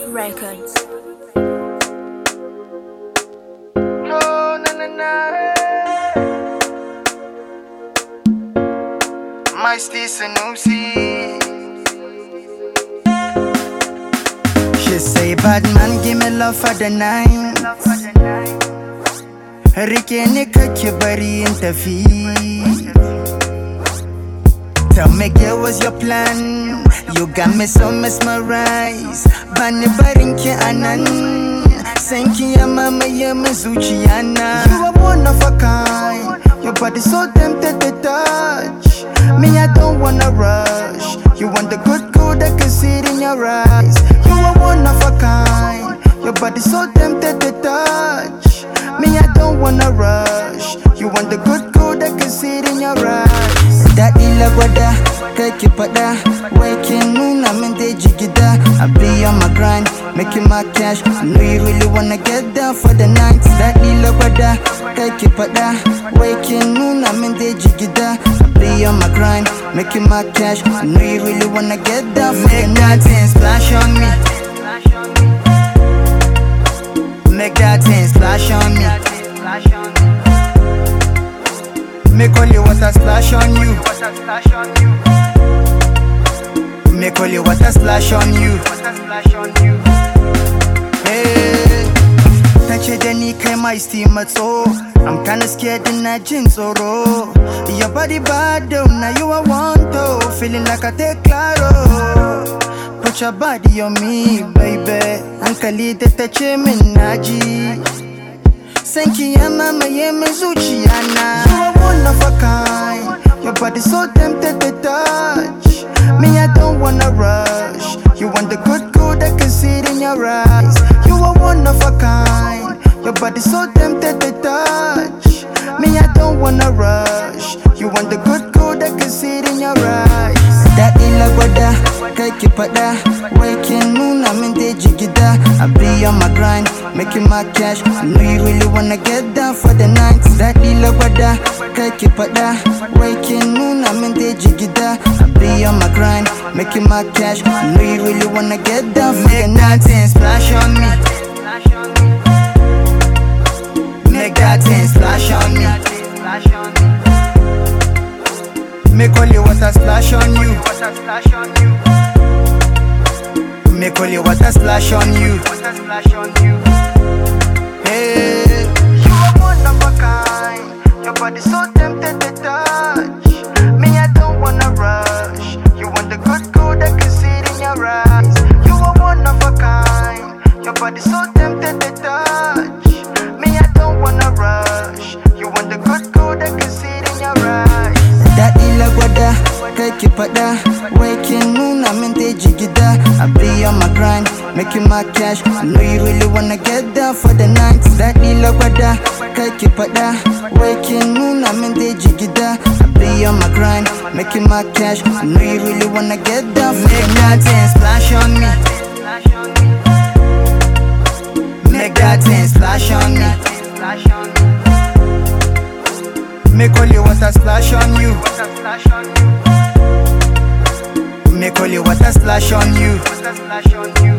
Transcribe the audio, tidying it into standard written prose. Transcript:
Records. No, na na na. My Steve Sanusi. She say, bad man, give me love for the night. Rike ni kake bari in tafi. Tell me, girl, what's your plan? You got me so mesmerized. Bani barinki anan. Sanki ya mama ya mazuchiyana. You are one of a kind. Your body so tempted to touch. Me, I don't wanna rush. You want the good, I can see it in your eyes. You are one of a kind. Your body so tempted to touch. Me, I don't wanna rush. You want the good, I can see it in your eyes. Daddy la gwada, kake pada. Waking noon, I'm in the jigida. I be on my grind, making my cash. I know you really wanna get down for the night. Daddy la gwada, kake pada. Waking noon, I'm in the jigida. I be on my grind, making my cash. I know you really wanna get down for the night. Make that thing splash on me. Make that thing splash on me. Make all your water splash on you. Make all your water splash on you. Hey, tace da ni kai mai matso. I'm kinda scared in that jeans oro. Your body bad though, now you are want to. Feeling like I take claro. Put your body on me, baby. Hankali da tace min naji. Sanki ya mama ya mazuchiyana. You are one of a kind. Your body so tempted to touch. Me, I don't wanna rush. You want the good, I can see it in your eyes. You are one of a kind. Your body so tempted to touch. Me, I don't wanna rush. You want the good, I can see it in your eyes. Daddy la gwada, kake pada. Waking noon, I'm in the jigida. I be on my grind, making my cash. I know you really wanna get down for the night. Daddy la gwada, kake pada. Waking noon, I'm in the jigida. I be on my grind, making my cash. I know you really wanna get down for the night. Make that thing splash on me. Make that thing splash on me. Make all your water splash on you. Make all your water splash on you. Hey, you are one of a kind. Your body so tempted to touch. Me, I don't wanna rush. You want the good, I can see it in your eyes. You are one of a kind. Your body so tempted to touch. Me, I don't wanna rush. You want the good, I can see it in your eyes. Daddy la gwada, kake pada. Waking noon, I'm in the jigida. I be on my grind, making my cash. I know you really wanna get down for the night. Daddy la gwada, kake pada. Waking noon, I'm in the jigida. I be on my grind, making my cash. I know you really wanna get down for the night. Make that thing splash on me. Make that thing splash on me. Make all your water splash on you. Make all your water splash on you.